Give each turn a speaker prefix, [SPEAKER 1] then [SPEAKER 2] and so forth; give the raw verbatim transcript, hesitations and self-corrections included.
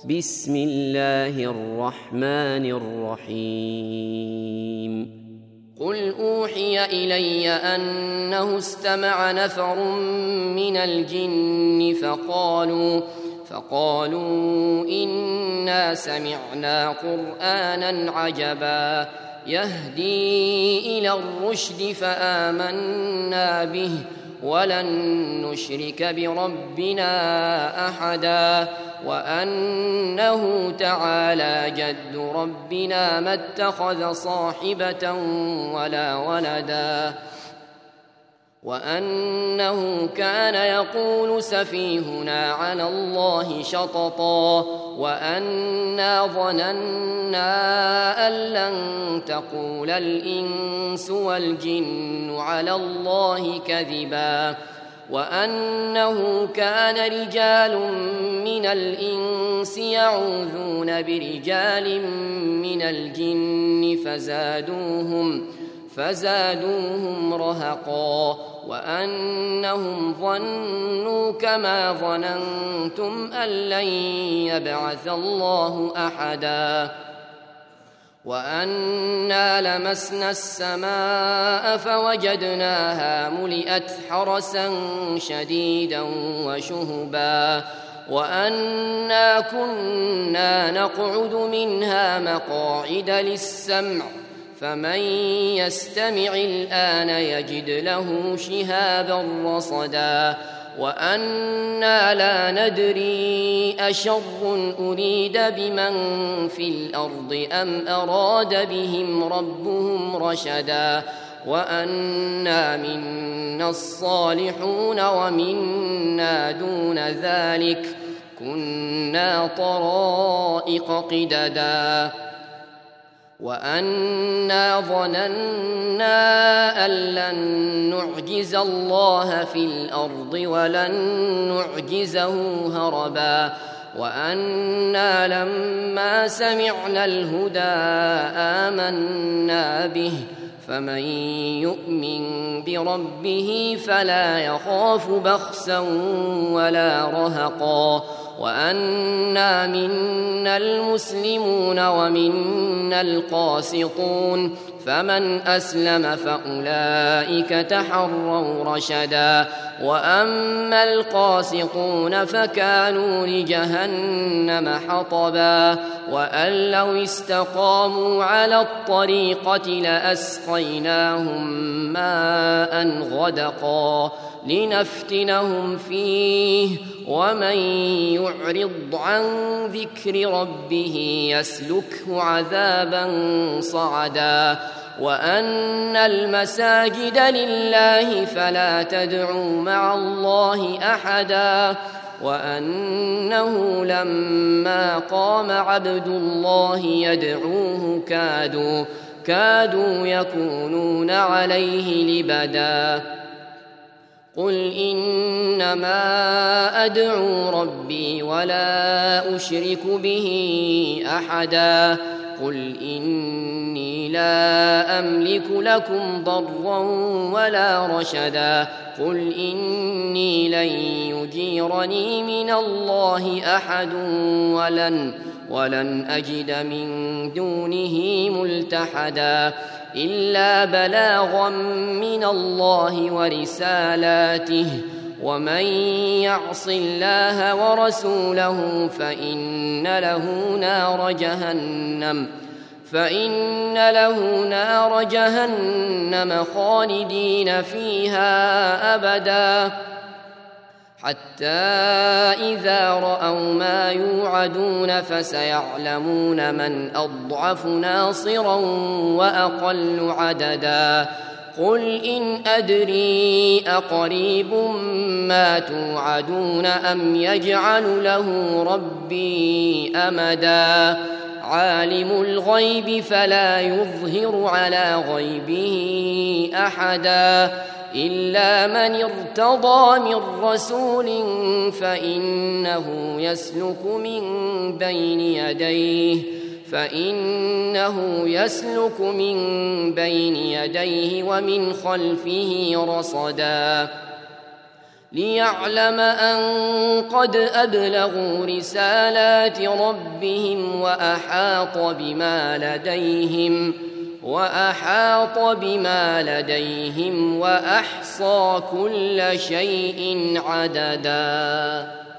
[SPEAKER 1] بسم الله الرحمن الرحيم
[SPEAKER 2] قل أوحي إلي أنه استمع نفر من الجن فقالوا فقالوا إنا سمعنا قرآنا عجبا يهدي إلى الرشد فآمنا به ولن نشرك بربنا أحدا وأنه تعالى جد ربنا ما اتخذ صاحبة ولا ولدا وأنه كان يقول سفيهنا على الله شططا وأنا ظننا أن لن تقول الإنس والجن على الله كذبا وأنه كان رجال من الإنس يعوذون برجال من الجن فزادوهم فزادوهم رهقا وأنهم ظنوا كما ظننتم أن لن يبعث الله أحدا وأنا لمسنا السماء فوجدناها ملئت حرسا شديدا وشهبا وأنا كنا نقعد منها مقاعد للسمع فمن يستمع الآن يجد له شهابا رصدا وأنا لا ندري أشر أريد بمن في الأرض أم أراد بهم ربهم رشدا وأنا منا الصالحون ومنا دون ذلك كنا طرائق قددا وأنا ظننا أن لن نعجز الله في الأرض ولن نعجزه هربا وأنا لما سمعنا الهدى آمنا به فمن يؤمن بربه فلا يخاف بخسا ولا رهقا وأنا منا المسلمون ومنا القاسطون فمن أسلم فأولئك تحروا رشدا وأما القاسطون فكانوا لجهنم حطبا وأن لو استقاموا على الطريقة لأسقيناهم ماء غدقا لنفتنهم فيه ومن يعرض عن ذكر ربه يسلكه عذابا صعدا وأن المساجد لله فلا تدعوا مع الله أحدا وأنه لما قام عبد الله يدعوه كادوا كادوا يكونون عليه لبدا قل إنما أدعو ربي ولا أشرك به أحدا قل إني لا أملك لكم ضرا ولا رشدا قل إني لن يجيرني من الله أحد ولن ولن أجد من دونه ملتحدا إلا بلاغا من الله ورسالاته ومن يعص الله ورسوله فإن له نار جهنم فإن له نار جهنم خالدين فيها أبدا حتى إذا رأوا ما يوعدون فسيعلمون من أضعف ناصرا وأقل عددا قل إن أدري أقريب ما توعدون أم يجعل له ربي أمدا عالم الغيب فلا يظهر على غيبه أحدا إلا من ارتضى من رسول فإنه يسلك من بين يديه فإنه يسلك من بين يديه ومن خلفه رصدا ليعلم أن قد أبلغوا رسالات ربهم وأحاط بما لديهم وأحاط بما لديهم وأحصى كل شيء عددا.